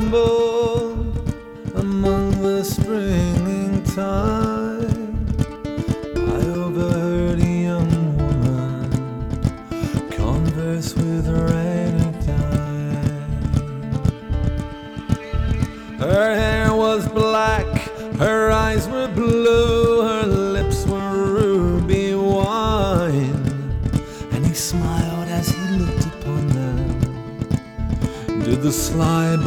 rambled among the springing thyme, I overheard a young woman converse with Rainy Time. Her hair was black, her eyes were blue, her lips were ruby wine, and he smiled as he looked upon them. Did the sly